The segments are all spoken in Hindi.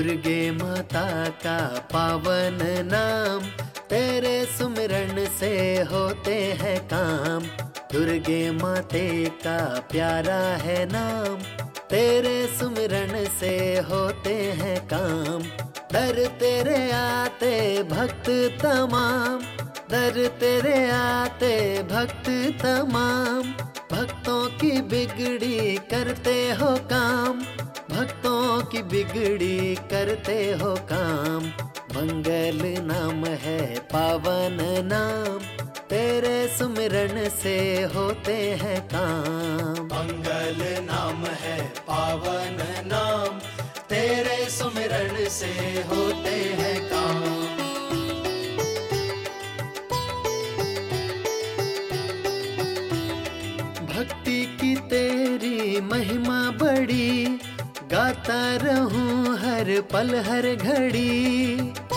दुर्गे माता का पावन नाम, तेरे सुमिरन से होते हैं काम। दुर्गे माते का प्यारा है नाम, तेरे सुमिरन से होते हैं काम। दर तेरे आते भक्त तमाम, दर तेरे आते भक्त तमाम। भक्तों की बिगड़ी करते हो काम, भक्तों की बिगड़ी करते हो काम। मंगल नाम है पावन नाम, तेरे सुमिरन से होते हैं काम। मंगल नाम है पावन नाम, तेरे सुमिरन से होते हैं काम। भक्ति की तेरी महिमा बड़ी, गाता रहूं हर पल हर घड़ी।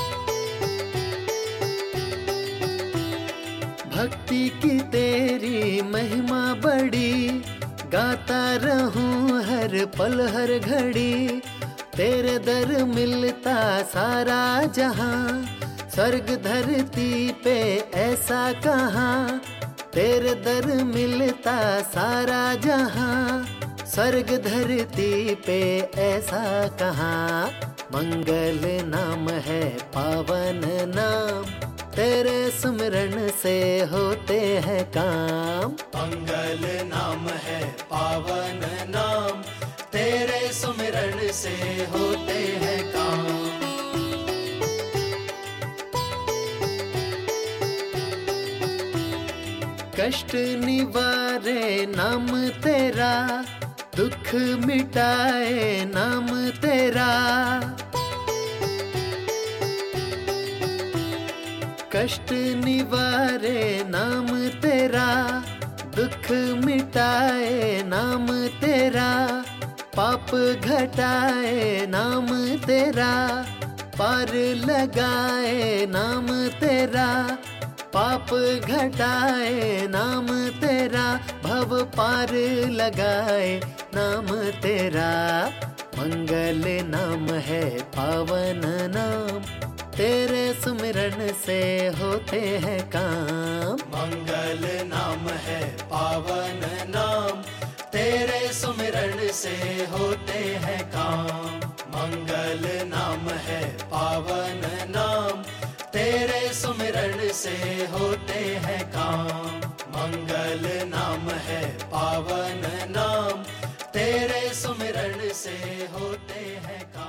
भक्ति की तेरी महिमा बड़ी, गाता रहूं हर पल हर घड़ी। तेरे दर मिलता सारा जहां, स्वर्ग धरती पे ऐसा कहाँ। तेरे दर मिलता सारा जहां, स्वर्ग धरती पे ऐसा कहाँ। मंगल नाम है पावन नाम, तेरे सुमिरन से होते हैं काम। मंगल नाम है पावन नाम, तेरे सुमिरन से होते हैं काम। कष्ट निवारे नाम तेरा, दुख मिटाए नाम तेरा। कष्ट निवारे नाम तेरा, दुख मिटाए नाम तेरा। पाप घटाए नाम तेरा, पार लगाए नाम तेरा। पाप घटाए नाम तेरा, भव पार लगाए नाम तेरा। मंगल नाम है पावन नाम, तेरे सुमिरन से होते हैं काम। मंगल नाम है पावन नाम, तेरे सुमिरन से होते हैं काम। मंगल नाम है पावन नाम, तेरे सुमिरन से होते हैं काम। मंगल नाम है पावन नाम, तेरे सुमिरन से होते हैं काम।